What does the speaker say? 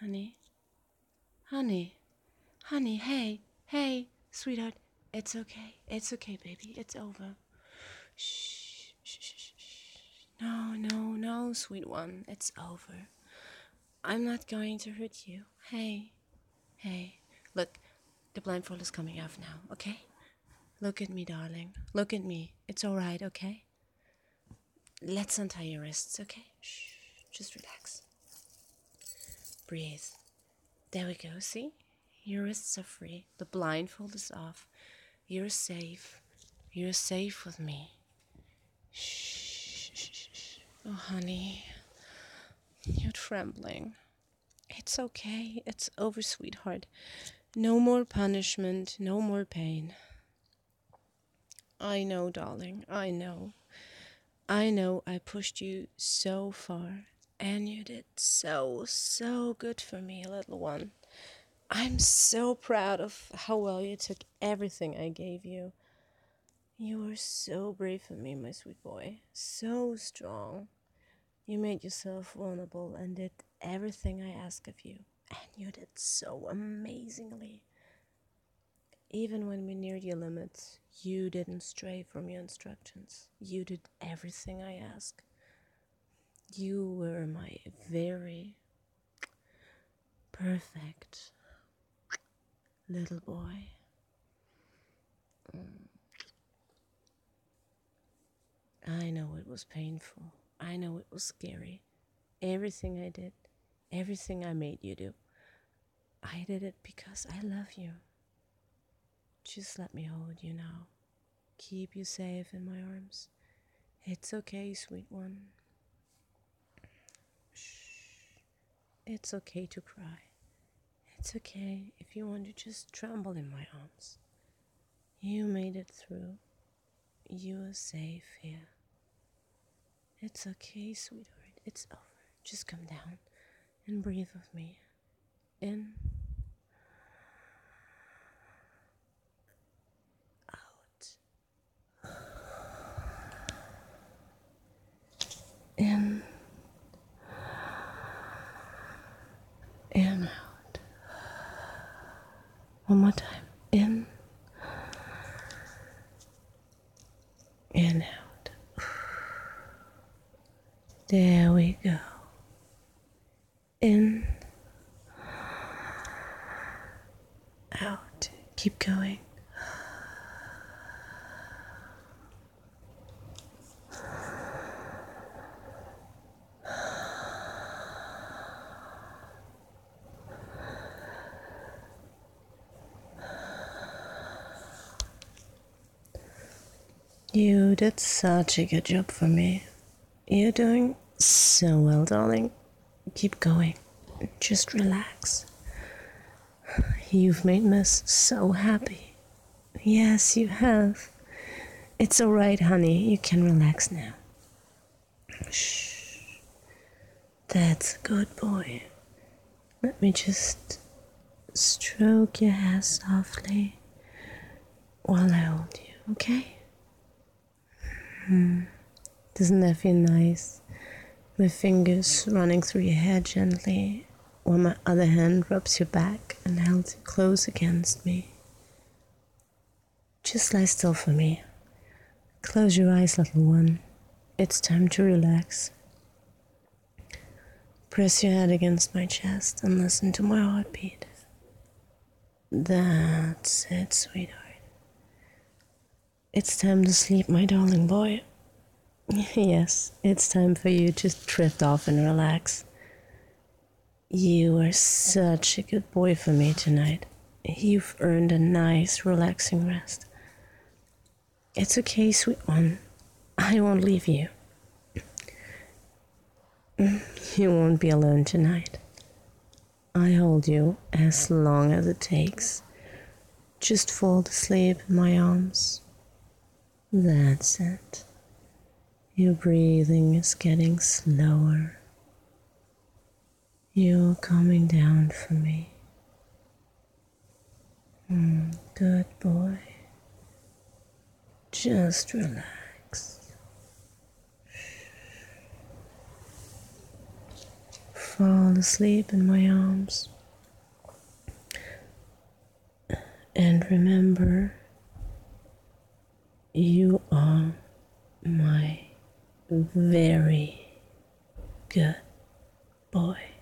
honey? Honey? Honey, hey, hey, sweetheart. It's okay. It's okay, baby. It's over. Shh, shh, shh, shh, shh. No, no, no, sweet one. It's over. I'm not going to hurt you. Hey, hey. Look, the blindfold is coming off now, okay? Look at me, darling. Look at me. It's alright, okay? Let's untie your wrists, okay? Shh, just relax. Breathe. There we go, see? Your wrists are free. The blindfold is off. You're safe. You're safe with me. Shh, shh, shh, shh. Oh, honey. You're trembling. It's okay. It's over, sweetheart. No more punishment. No more pain. I know, darling. I know. I know I pushed you so far. And you did so, so good for me, little one. I'm so proud of how well you took everything I gave you. You were so brave for me, my sweet boy. So strong. You made yourself vulnerable and did everything I asked of you. And you did so amazingly. Even when we neared your limits, you didn't stray from your instructions. You did everything I asked. You were my very perfect little boy. I know it was painful. I know it was scary. Everything I did, everything I made you do, I did it because I love you. Just let me hold you now. Keep you safe in my arms. It's okay, sweet one. Shh. It's okay to cry. It's okay if you want to just tremble in my arms. You made it through. You are safe here. It's okay, sweetheart. It's over. Just come down and breathe with me. In, out. In, and out. One more time. In, and out. There we go. In, out. Keep going. You did such a good job for me. You're doing so well, darling. Keep going. Just relax. You've made Miss so happy. Yes, you have. It's alright, honey. You can relax now. Shh. That's a good boy. Let me just stroke your hair softly while I hold you, okay? Doesn't that feel nice? My fingers running through your hair gently, while my other hand rubs your back and holds you close against me. Just lie still for me. Close your eyes, little one. It's time to relax. Press your head against my chest and listen to my heartbeat. That's it, sweetheart. It's time to sleep, my darling boy. Yes, it's time for you to drift off and relax. You are such a good boy for me tonight. You've earned a nice, relaxing rest. It's okay, sweet one. I won't leave you. You won't be alone tonight. I hold you as long as it takes. Just fall asleep in my arms. That's it. Your breathing is getting slower. You're coming down for me. Good boy. Just relax. fall asleep in my arms. And remember, you are my very good boy.